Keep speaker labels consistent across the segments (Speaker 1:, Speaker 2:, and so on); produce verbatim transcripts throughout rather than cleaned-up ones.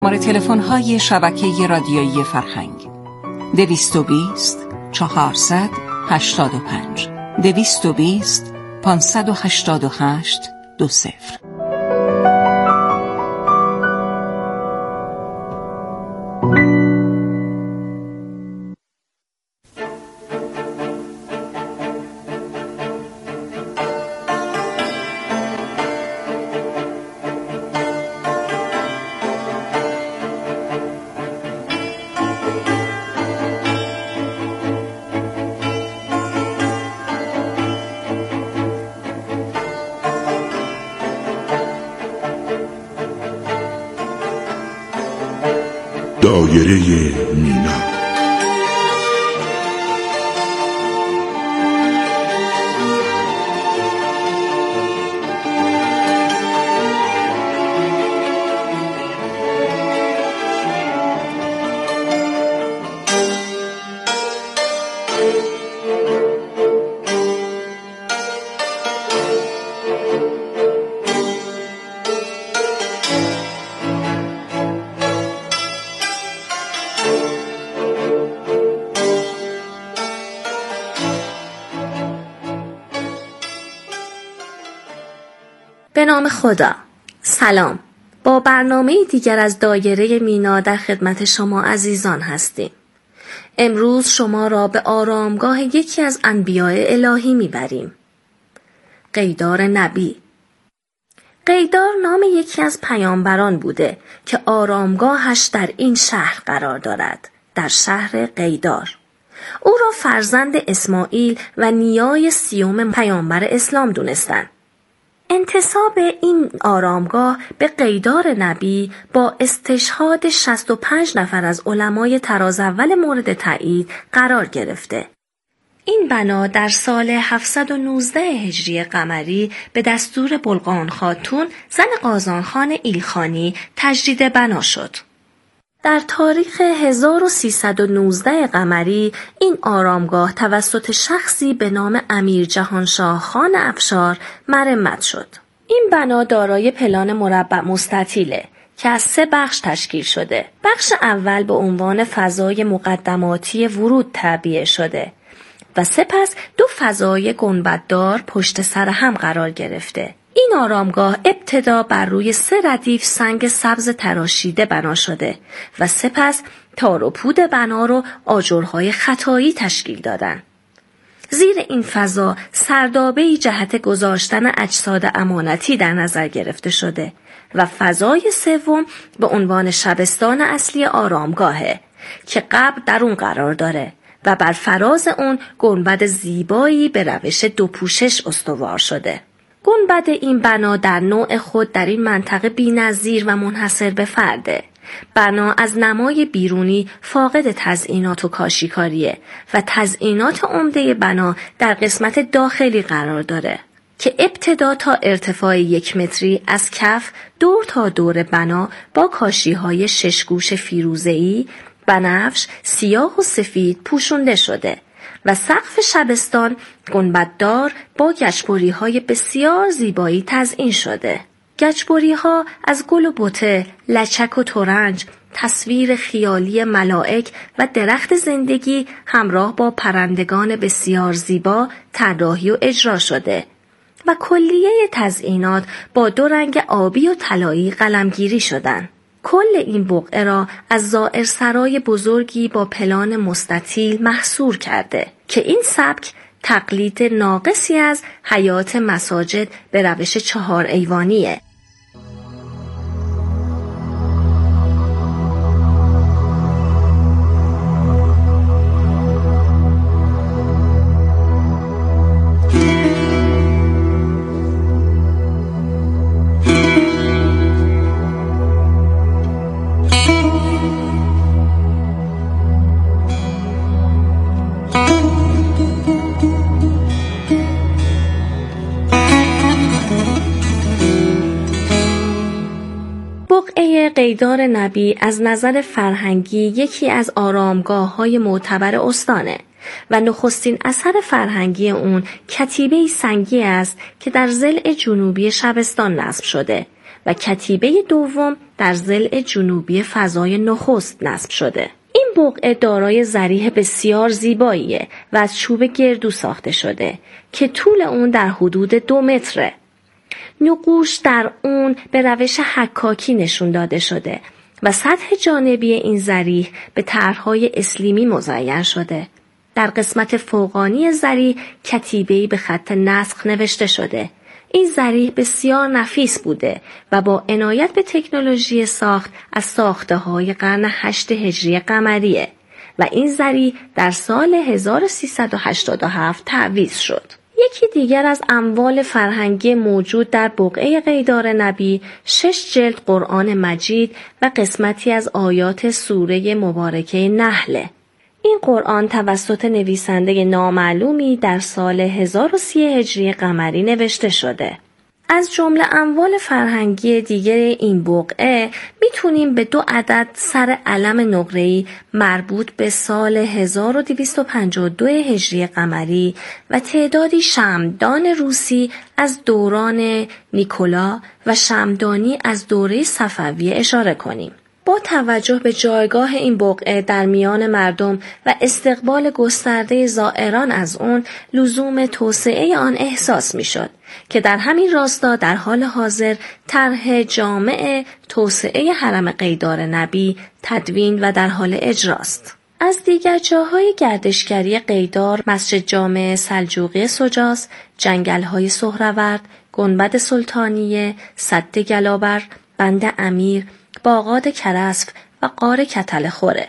Speaker 1: شماره تلفن های شبکه رادیویی فرهنگ دویست و بیست چهارصد هشتاد و پنج دویست و بیست پانصد و هشتاد و هشت دو صفر.
Speaker 2: دایره مینا.
Speaker 3: به نام خدا. سلام. با برنامه دیگر از دایره مینا در خدمت شما عزیزان هستیم. امروز شما را به آرامگاه یکی از انبیاء الهی میبریم. قیدار نبی. قیدار نام یکی از پیامبران بوده که آرامگاهش در این شهر قرار دارد، در شهر قیدار. او را فرزند اسماعیل و نیای سیوم پیامبر اسلام دونستند. انتساب این آرامگاه به قیدار نبی با استشهاد شصت و پنج نفر از علمای طراز اول مورد تایید قرار گرفته. این بنا در سال هفتصد و نوزده هجری قمری به دستور بلقان خاتون زن قازانخان ایلخانی تجدید بنا شد. در تاریخ هزار و سیصد و نوزده قمری این آرامگاه توسط شخصی به نام امیر جهانشاه خان افشار مرمت شد. این بنا دارای پلان مربع مستطیله که از سه بخش تشکیل شده. بخش اول به عنوان فضای مقدماتی ورود تعبیه شده و سپس دو فضای گنبددار پشت سر هم قرار گرفته. این آرامگاه ابتدا بر روی سه ردیف سنگ سبز تراشیده بنا شده و سپس تار و پود بنا رو آجرهای خطایی تشکیل دادن. زیر این فضا سردابه‌ای جهت گذاشتن اجساد امانتی در نظر گرفته شده و فضای سوم به عنوان شبستان اصلی آرامگاهه که قبر در اون قرار داره و بر فراز اون گنبد زیبایی به روش دو پوشش استوار شده. گنبد این بنا در نوع خود در این منطقه بی‌نظیر و منحصر به فرده. بنا از نمای بیرونی فاقد تزئینات و کاشیکاریه و تزئینات عمده بنا در قسمت داخلی قرار داره که ابتدا تا ارتفاع یک متری از کف دور تا دور بنا با کاشی‌های ششگوش فیروزه‌ای، بنفش، سیاه و سفید پوشونده شده و سقف شبستان گنبددار با گچبری‌های بسیار زیبایی تزئین شده. گچبری‌ها از گل و بته، لچک و ترنج، تصویر خیالی ملائک و درخت زندگی همراه با پرندگان بسیار زیبا طراحی و اجرا شده و کلیه تزئینات با دو رنگ آبی و طلایی قلمگیری شدند. کل این بقعه را از زائرسرای بزرگی با پلان مستطیل محصور کرده که این سبک تقلید ناقصی از حیات مساجد به روش چهار ایوانیه. قیدار نبی از نظر فرهنگی یکی از آرامگاه‌های معتبر استانه و نخستین اثر فرهنگی اون کتیبه سنگی است که در ضلع جنوبی شبستان نصب شده و کتیبه دوم در ضلع جنوبی فضای نخست نصب شده. این بقعه دارای ذریح بسیار زیباییه و از چوب گردو ساخته شده که طول اون در حدود دو متره. نقوش در اون به روش حکاکی نشون داده شده و سطح جانبی این ذریح به طرح‌های اسلیمی مزین شده. در قسمت فوقانی ذریح کتیبه‌ای به خط نسخ نوشته شده. این ذریح بسیار نفیس بوده و با عنایت به تکنولوژی ساخت از ساخته‌های قرن هشت هجری قمریه و این ذریح در سال هزار و سیصد و هشتاد و هفت تعویض شد. یکی دیگر از اموال فرهنگی موجود در بقعه قیدار نبی شش جلد قرآن مجید و قسمتی از آیات سوره مبارکه نحله. این قرآن توسط نویسنده نامعلومی در سال هزار و سی هجری قمری نوشته شده. از جمله اموال فرهنگی دیگر این بقعه میتونیم به دو عدد سر علم نقره‌ای مربوط به سال هزار و دویست و پنجاه و دو هجری قمری و تعدادی شمعدان روسی از دوران نیکولا و شمعدانی از دوره صفویه اشاره کنیم. با توجه به جایگاه این بقعه در میان مردم و استقبال گسترده زائران از اون، لزوم توسعه آن احساس میشد که در همین راستا در حال حاضر طرح جامع توسعه حرم قیدار نبی تدوین و در حال اجراست. از دیگر جاهای گردشگری قیدار مسجد جامع سلجوقی سجاس، جنگل‌های سهرورد، گنبد سلطانیه، سد گلابر، بند امیر، باغات کرسف و غار کتل خوره.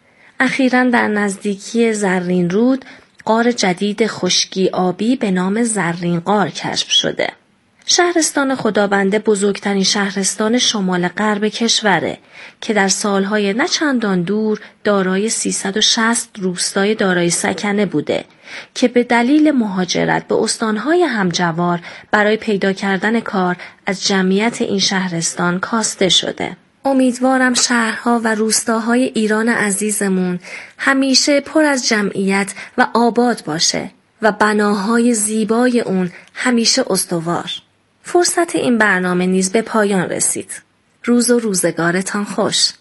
Speaker 3: اخیراً در نزدیکی زرین رود غار جدید خشکی آبی به نام زرین غار کشف شده. شهرستان خدابنده بزرگترین شهرستان شمال غرب کشوره که در سالهای نه چندان دور دارای سیصد و شصت روستای دارای سکنه بوده که به دلیل مهاجرت به استانهای همجوار برای پیدا کردن کار از جمعیت این شهرستان کاسته شده. امیدوارم شهرها و روستاهای ایران عزیزمون همیشه پر از جمعیت و آباد باشه و بناهای زیبای اون همیشه استوار. فرصت این برنامه نیز به پایان رسید. روز و روزگارتان خوش.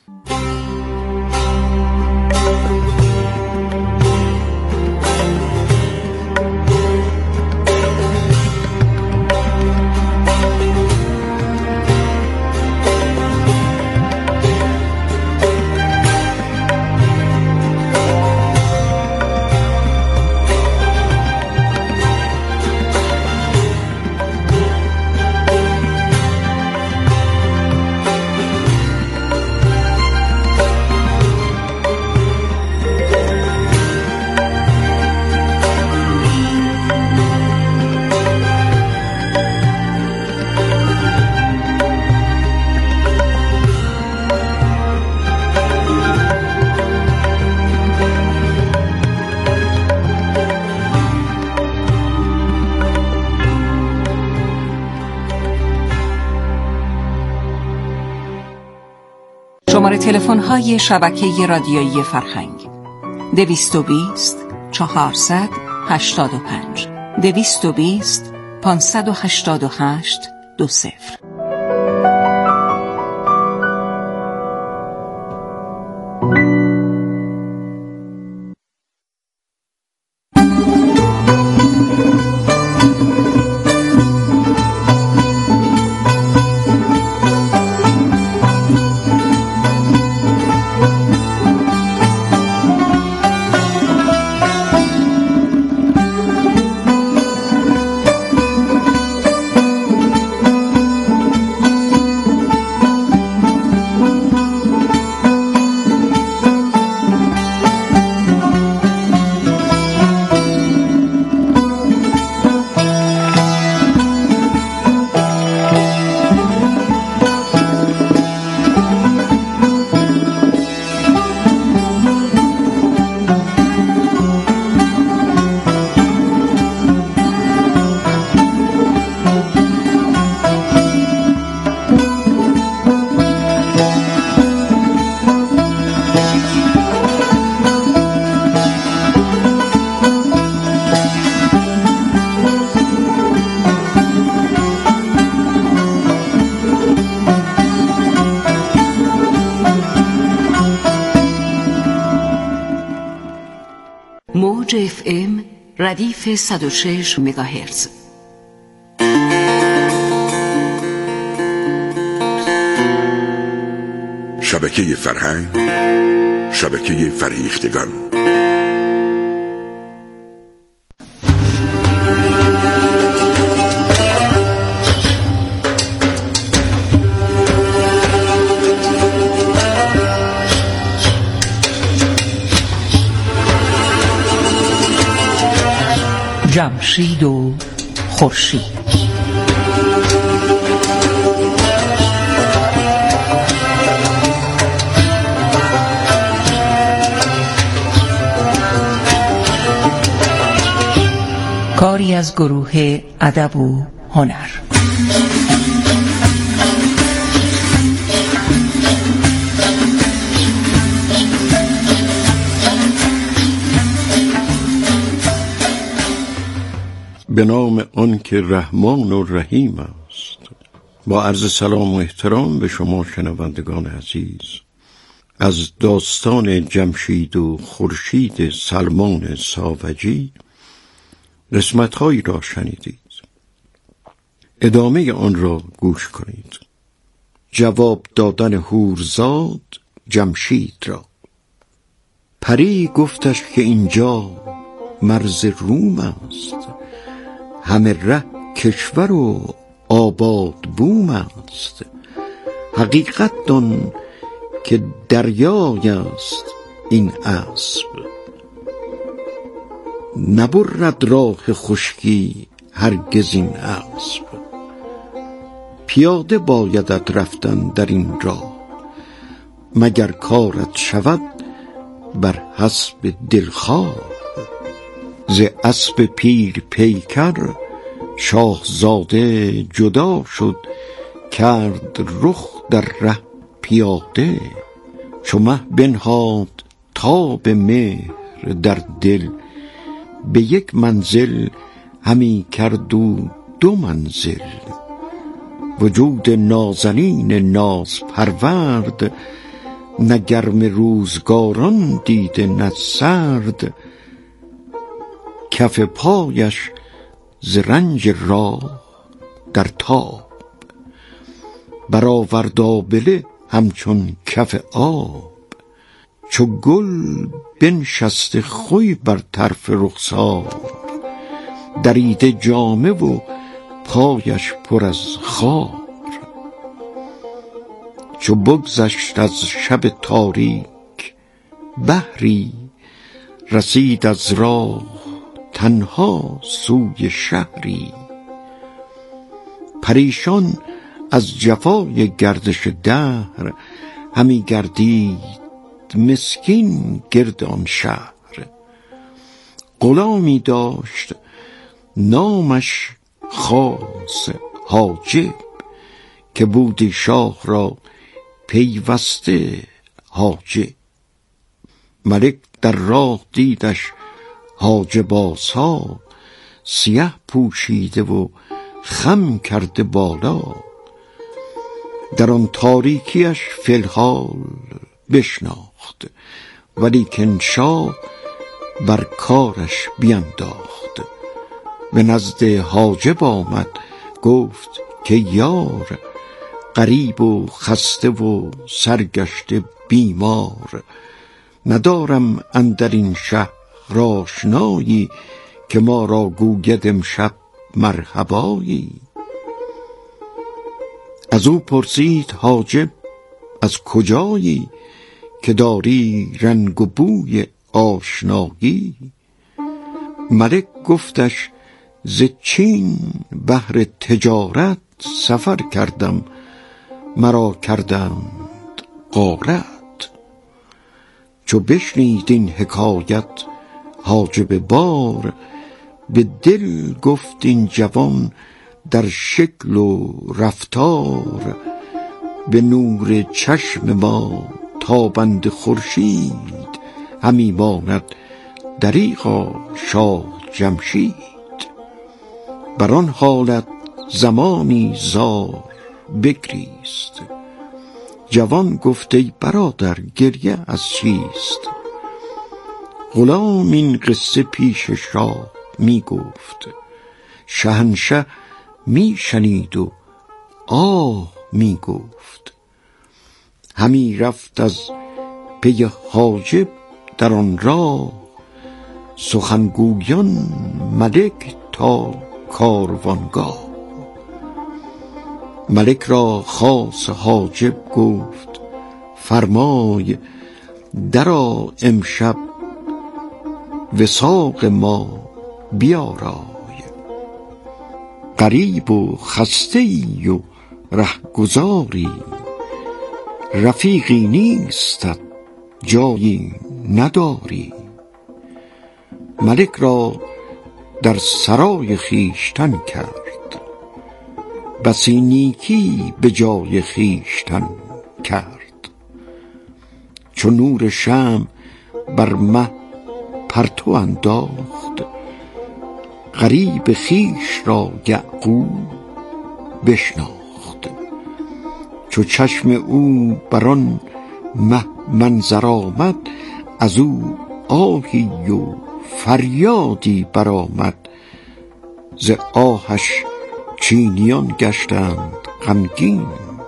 Speaker 1: شماره تلفن های شبکه رادیویی فرهنگ دویست و بیست چهارصد هشتاد و پنج دویست و بیست پانصد و هشتاد و هشت دو صفر. موج اف ام ردیف صد و شش مگاهرتز.
Speaker 2: شبکه فرهنگ، شبکه فریختگان.
Speaker 1: جمشید و خورشید. کاری از گروه ادب و هنر.
Speaker 4: به نام آن که رحمان و رحیم است. با عرض سلام و احترام به شما شنوندگان عزیز، از داستان جمشید و خورشید سلمان ساوجی قسمت‌هایی را شنیدید. ادامه آن را گوش کنید. جواب دادن هورزاد جمشید را. پری گفتش که اینجا مرز روم است، همه ره کشور و آباد بوم است. حقیقت دان که دریای است این اسب، نبرد راه خشکی هرگز این اسب. پیاده بایدت رفتن در این راه، مگر کارت شود بر حسب دلخواه. ز اسب پیر پیکر شاهزاده جدا شد، کرد رخ در ره پیاده. چو مه بنهاد تاب مهر در دل، به یک منزل همی کرد و دو منزل. وجود نازنین ناز پرورد، نه گرم روزگاران دیده نه سرد. کف پایش ز رنج راه در تاب، برآورد آبله همچون کف آب. چو گل بنشسته خوی بر طرف رخسار، دریده جامه و پایش پر از خار. چو بگذشت از شب تاریک بحری، رسید از راه تنها سوی شهری. پریشان از جفای گردش دهر، همی گردید مسکین گرد آن شهر. غلامی داشت نامش خاص حاجب، که بودی شاه را پیوسته حاجب. ملک در راه دیدش حاجب آسا، سیه پوشیده و خم کرده بالا. در آن تاریکیش فی الحال بشناخت، ولیکن شاه بر کارش بینداخت. به نزد حاجب آمد گفت که یار، غریب و خسته و سرگشته بیمار. ندارم اندر این شهر آشنایی، که ما را گوید امشب مرحبایی. از او پرسید حاجب از کجایی، که داری رنگ و بوی آشنایی. ملک گفتش ز چین بهر تجارت سفر کردم، مرا کردند غارت. چو بشنید این حکایت حاجب بار، به دل گفت این جوان در شکل و رفتار. به نور چشم ما تابنده خورشید، همی ماند دریغا شاه جمشید. بر آن حالت زمانی زار بگریست، جوان گفت ای برادر گریه از چیست؟ غلام این قصه پیش شاه می گفت. شهنشه می شنید و آه می گفت. همی رفت از پی حاجب در آن راه، سخنگویان ملک تا کاروانگاه. ملک را خاص حاجب گفت فرمای، درآ امشب وثاق ما بیارای. غریب و خسته ای و رهگذاری، رفیقی نیستت جایی نداری. ملک را در سرای خویشتن کرد، بسی نیکی به جای خویشتن کرد. چو نور شمع بر مه پرتو انداخت، غریب خویش را یعقوب بشناخت. چو چشم او بر آن مه منظر آمد، از او آهی و فریادی برآمد. ز آهش چینیان گشتند غمگین،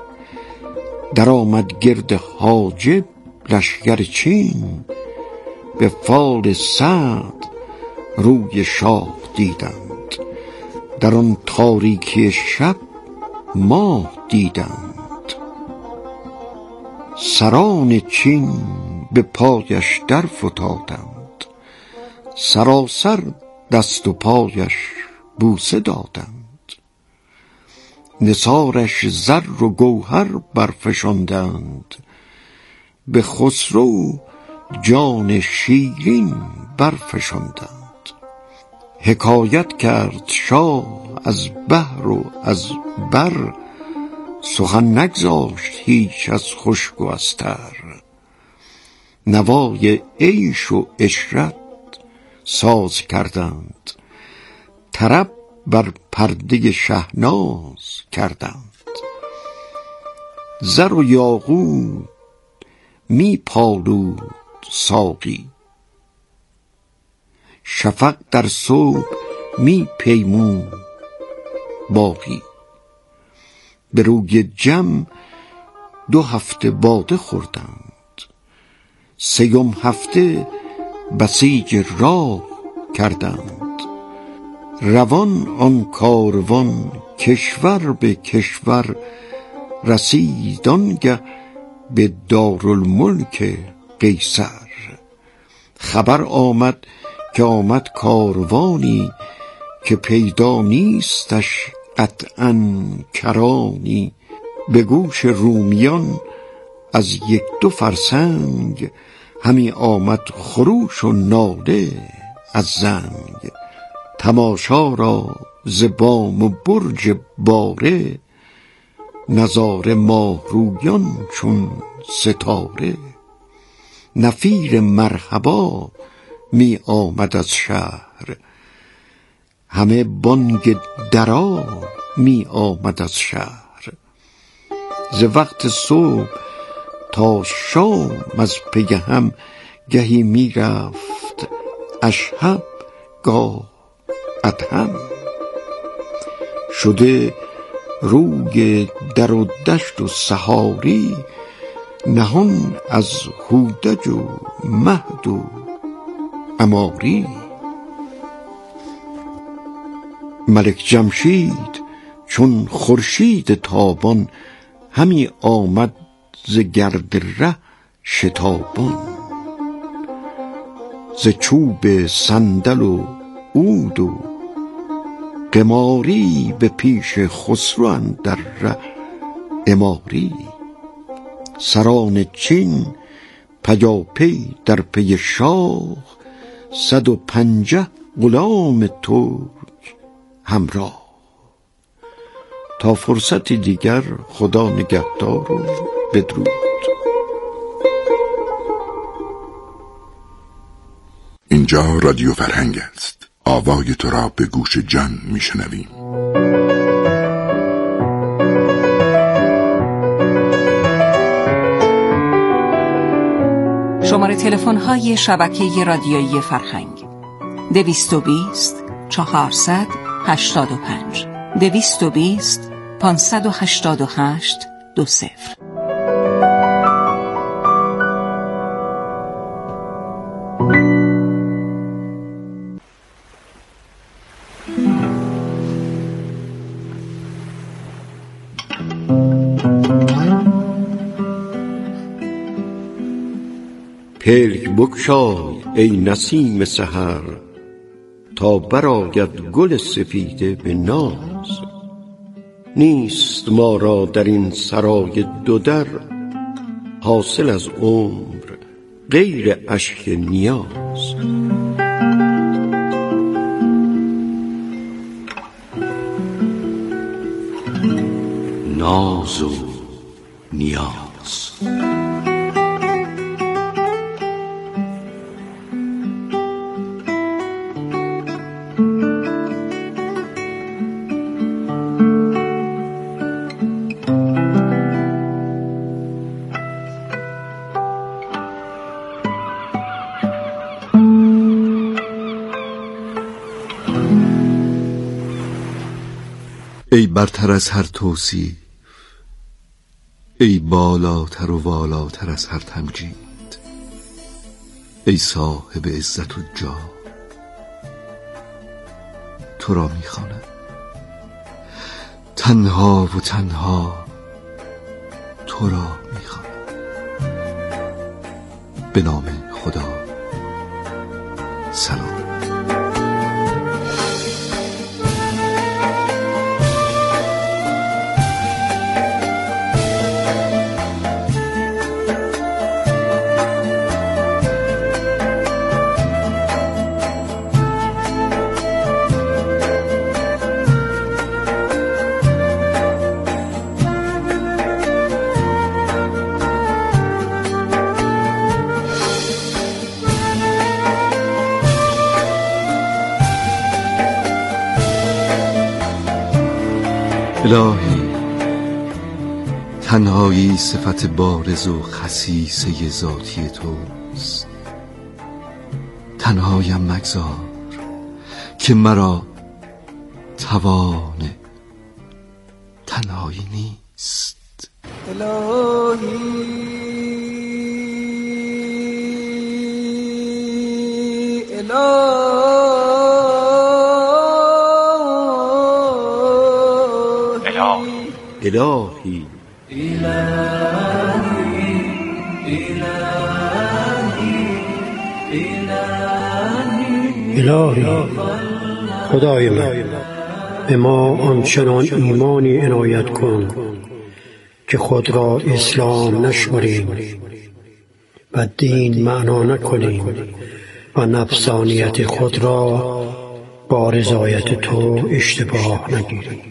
Speaker 4: درآمد گرد حاجب لشکر چین. به فال سعد روی شاه دیدند، در آن تاریکی شب ماه دیدند. سران چین به پایش در فتادند، سراسر دست و پایش بوسه دادند. نثارش زر و گوهر برفشاندند، به خسرو جان شیرین برفشاندند. حکایت کرد شاه از بحر و از بر، سخن نگذاشت هیچ از خشک و از تر. نوای عیش و عشرت ساز کردند، طرب بر پرده شهناز کردند. زر و یاقوت می پالود ساقی، شفق در صبح می پیمود باقی. به روی جم دو هفته باده خوردند، سیوم هفته بسیج راه کردند. روان آن کاروان کشور به کشور، رسید آنگه به دارالملک قیصر. خبر آمد که آمد کاروانی، که پیدا نیستش قطعاً کرانی. به گوش رومیان از یک دو فرسنگ، همی آمد خروش و ناله از زنگ. تماشا را ز بام و برج باره، نظاره ماه رویان چون ستاره. نفیر مرحبا می آمد از شهر، همه بانگ درا می آمد از شهر. ز وقت صبح تا شام از پی هم، گهی می رفت اشهب گاه ادهم. شده روی در و دشت و صحاری، نهان از هودج و مهد و عماری. ملک جمشید چون خورشید تابان، همی آمد ز گرد ره شتابان. ز چوب صندل و عود و قماری، به پیش خسرو اندر ره عماری. سران چین پیاپی در پی شاه، صد و پنجه غلام ترک همراه. تا فرصتی دیگر خدا نگهدار و بدرود.
Speaker 2: اینجا رادیو فرهنگ است. آوای تو را به گوش جان میشنویم.
Speaker 1: شماره تلفن های شبکه رادیویی فرهنگ: دویست و بیست چهارصد هشتاد و پنج دویست و بیست پانصد و هشتاد و هشت دو صفر.
Speaker 4: پلک بگشای ای نسیم سحر، تا برآید گل سپیده به ناز. نیست ما را در این سرای دو در، حاصل از عمر غیر اشک نیاز. ناز و نیاز.
Speaker 5: ای برتر از هر توصیف، ای بالاتر و والاتر از هر تمجید، ای صاحب عزت و جاه، تو را می‌خوانم تنها و تنها، تو را می‌خوانم. به نام خدا، سلام. الهی، تنهایی صفت بارز و خصیصه ذاتی توست. تنهایم مگذار که مرا توان تنهایی نیست.
Speaker 6: الهی الهی
Speaker 4: الهی
Speaker 7: الهی خدای من، به ما آنچنان ایمانی عنایت کن که خود را اسلام نشمریم و دین معنا نکنیم و نفسانیت خود را با رضایت تو اشتباه نگیریم.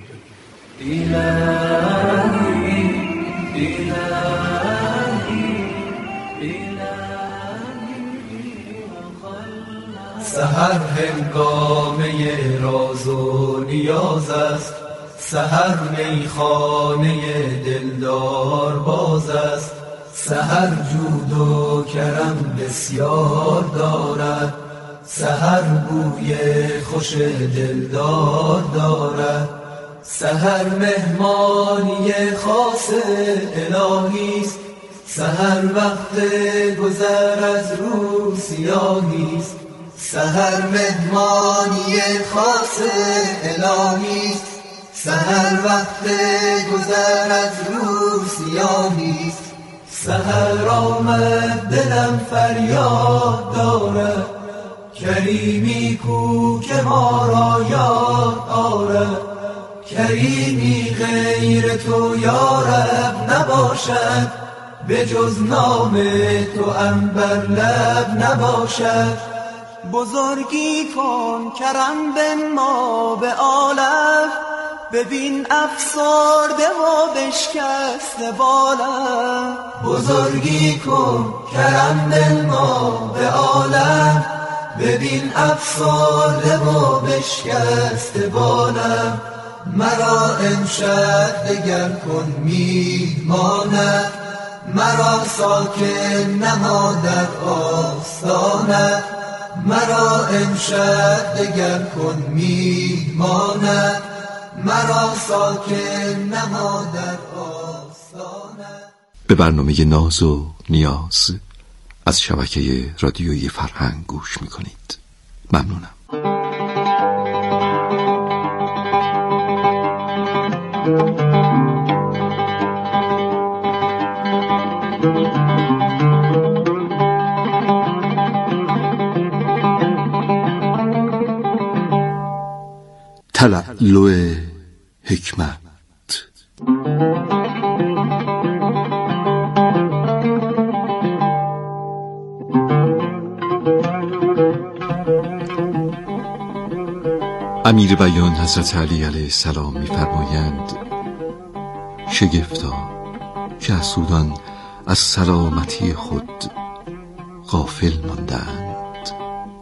Speaker 6: سحر هنگامه راز و نیاز است، سحر میخانه دلدار باز است. سحر جود و کرم بسیار دارد، سحر بوی خوش دلدار دارد. سحر مهمانی خاص الهی است، سحر وقت گذر از روز سیاهی است. سحر مهمانی خاص الهی است، سحر وقت گذر از روز سیاهی است. سحر آمد دلم فریاد دارد، کریمی کو که ما را یاد آرد. کریمی غیر تو یا رب نباشد، به جز نام تو عنبر لب نباشد. بزرگی کن کرم بنما به عالم، ببین افسرده و بشکسته بالم. بزرگی کن کرم بنما به عالم، ببین افسرده و بشکسته بالم. مرا امشب دگر کن میهمانت، مرا ساکن نما در آستانت، مرا امشب دگر کن میهمانت، مرا ساکن نما در آستانت.
Speaker 5: به برنامه ناز و نیاز از شبکه رادیویی فرهنگ گوش میکنید. ممنونم. تلالو حکمت. امیر بیان حضرت علی علیه السلام می‌فرمایند شگفتا که حسودان از سلامتی خود غافل ماندند.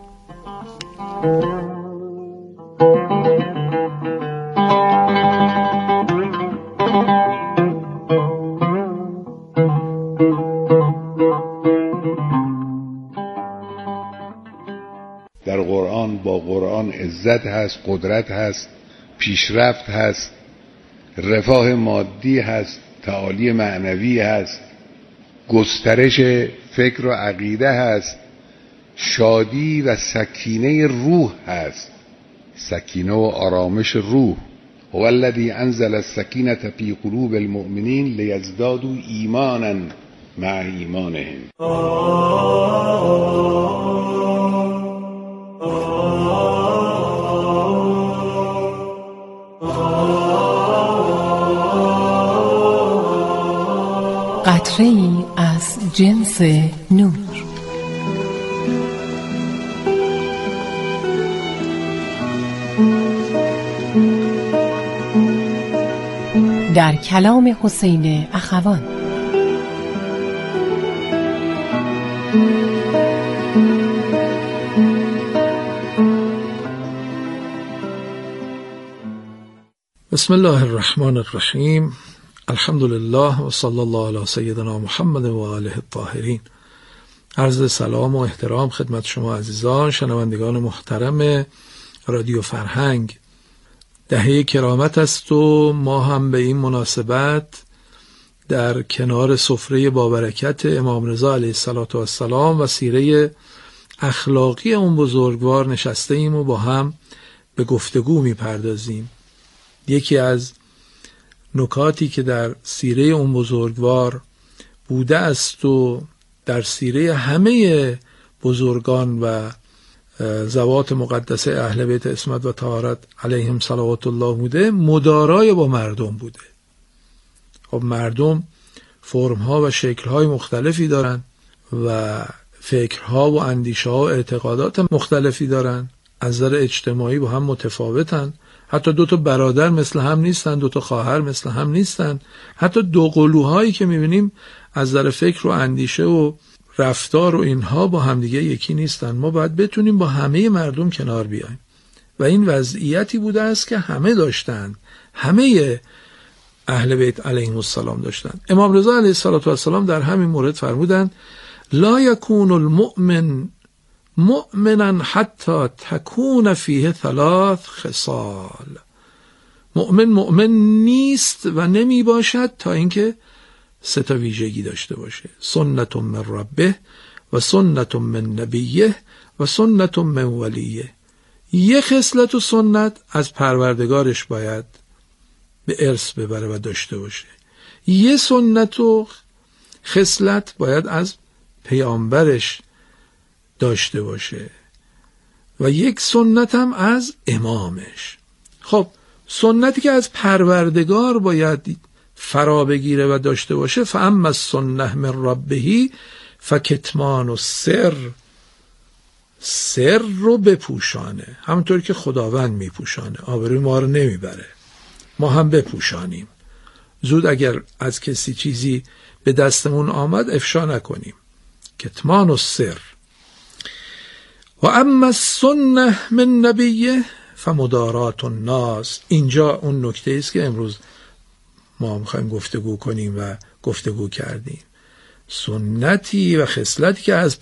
Speaker 8: در قرآن با قرآن عزت هست، قدرت هست، پیشرفت هست، رفاه مادی هست، تعالی معنوی هست، گسترش فکر و عقیده هست، شادی و سکینه روح هست، سکینه و آرامش روح. هو الذی انزل السکینة فی قلوب المؤمنین لیزدادوا ایمانا مع ایمانهم.
Speaker 1: قطره‌ای از جنس نور. در کلام حسین اخوان.
Speaker 9: بسم الله الرحمن الرحیم. الحمد لله و صلی الله علی سیدنا محمد و آله الطاهرین. عرض سلام و احترام خدمت شما عزیزان شنوندگان محترم رادیو فرهنگ. دهه کرامت است و ما هم به این مناسبت در کنار سفره بابرکت امام رضا علیه السلام و سیره اخلاقی اون بزرگوار نشسته ایم و با هم به گفتگو می پردازیم. یکی از نکاتی که در سیره اون بزرگوار بوده است و در سیره همه بزرگان و ذوات مقدسه اهل بیت عصمت و طهارت علیهم صلوات الله بوده، مدارای با مردم بوده. خب مردم فرم‌ها و شکل‌های مختلفی دارن و فکرها و اندیشه‌ها و اعتقادات مختلفی دارن، از نظر اجتماعی با هم متفاوتن، حتی دو تا برادر مثل هم نیستن، دو تا خواهر مثل هم نیستن، حتی دو قلوهایی که می‌بینیم از نظر فکر و اندیشه و رفتار و اینها با همدیگه یکی نیستن. ما باید بتونیم با همه مردم کنار بیایم و این وضعیتی بوده است که همه داشتن، همه اهل بیت علیهم السلام داشتن. امام رضا علیه السلام در همین مورد فرمودند لا یکون المؤمن مؤمنا حتی تکون فیه ثلاث خصال. مؤمن مؤمن نیست و نمی باشد تا اینکه سه تا ویژگی داشته باشه: سنت من ربه و سنت من نبیه و سنت من ولیه. یک خصلت و سنت از پروردگارش باید به ارث ببره و داشته باشه، یه سنت و خصلت باید از پیامبرش داشته باشه و یک سنت هم از امامش. خب سنتی که از پروردگار باید فرا بگیره و داشته باشه، فاما السنه من ربه فکتمان السر، سر رو بپوشانه، همونطور که خداوند میپوشانه، آبروی ما رو نمیبره، ما هم بپوشانیم. زود اگر از کسی چیزی به دستمون آمد افشا نکنیم. کتمان السر. و اما السنه من نبیه فمدارات الناس. اینجا اون نکته است که امروز ما میخوایم گفتگو کنیم و گفتگو کردیم. سنتی و خصلتی که از